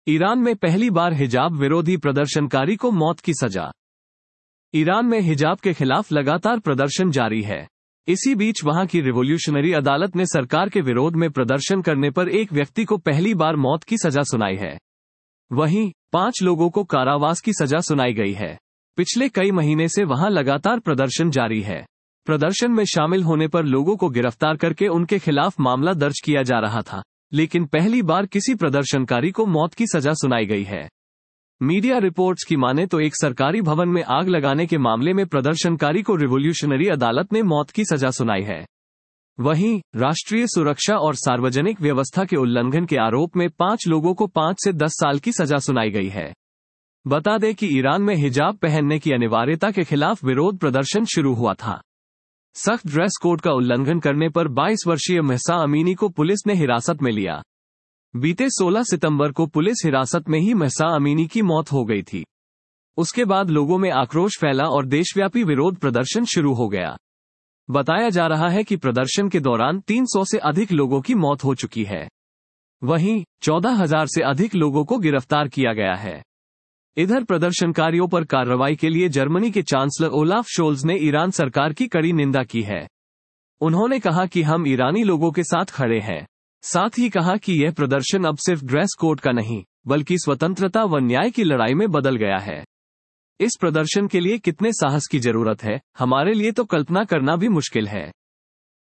Iran में पहली बार हिजाब विरोधी प्रदर्शनकारी को मौत की सजा। ईरान में हिजाब के खिलाफ लगातार प्रदर्शन जारी है। इसी बीच वहां की रिवॉल्यूशनरी अदालत ने सरकार के विरोध में प्रदर्शन करने पर एक व्यक्ति को पहली बार मौत की सजा सुनाई है। वहीं 5 लोगों को कारावास की सजा सुनाई गई है। पिछले कई महीने से वहां लगातार प्रदर्शन जारी है। प्रदर्शन में शामिल होने पर लोगों को गिरफ्तार करके उनके खिलाफ मामला दर्ज किया जा रहा था, लेकिन पहली बार किसी प्रदर्शनकारी को मौत की सजा सुनाई गई है। मीडिया रिपोर्ट्स की माने तो एक सरकारी भवन में आग लगाने के मामले में प्रदर्शनकारी को रिवॉल्यूशनरी अदालत ने मौत की सजा सुनाई है। वहीं राष्ट्रीय सुरक्षा और सार्वजनिक व्यवस्था के उल्लंघन के आरोप में 5 लोगों को 5 से 10 साल की सजा सुनाई गई है। बता दें कि ईरान में हिजाब पहनने की अनिवार्यता के खिलाफ विरोध प्रदर्शन शुरू हुआ था। सख्त ड्रेस कोड का उल्लंघन करने पर 22 वर्षीय महसा अमीनी को पुलिस ने हिरासत में लिया। बीते 16 सितंबर को पुलिस हिरासत में ही महसा अमीनी की मौत हो गई थी। उसके बाद लोगों में आक्रोश फैला और देशव्यापी विरोध प्रदर्शन शुरू हो गया। बताया जा रहा है कि प्रदर्शन के दौरान 300 से अधिक लोगों की मौत हो चुकी है। वहीं 14,000 से अधिक लोगों को गिरफ्तार किया गया है। इधर प्रदर्शनकारियों पर कार्रवाई के लिए जर्मनी के चांसलर ओलाफ शोल्ज ने ईरान सरकार की कड़ी निंदा की है। उन्होंने कहा कि हम ईरानी लोगों के साथ खड़े हैं। साथ ही कहा कि यह प्रदर्शन अब सिर्फ ड्रेस कोड का नहीं, बल्कि स्वतंत्रता व न्याय की लड़ाई में बदल गया है। इस प्रदर्शन के लिए कितने साहस की जरूरत है, हमारे लिए तो कल्पना करना भी मुश्किल है।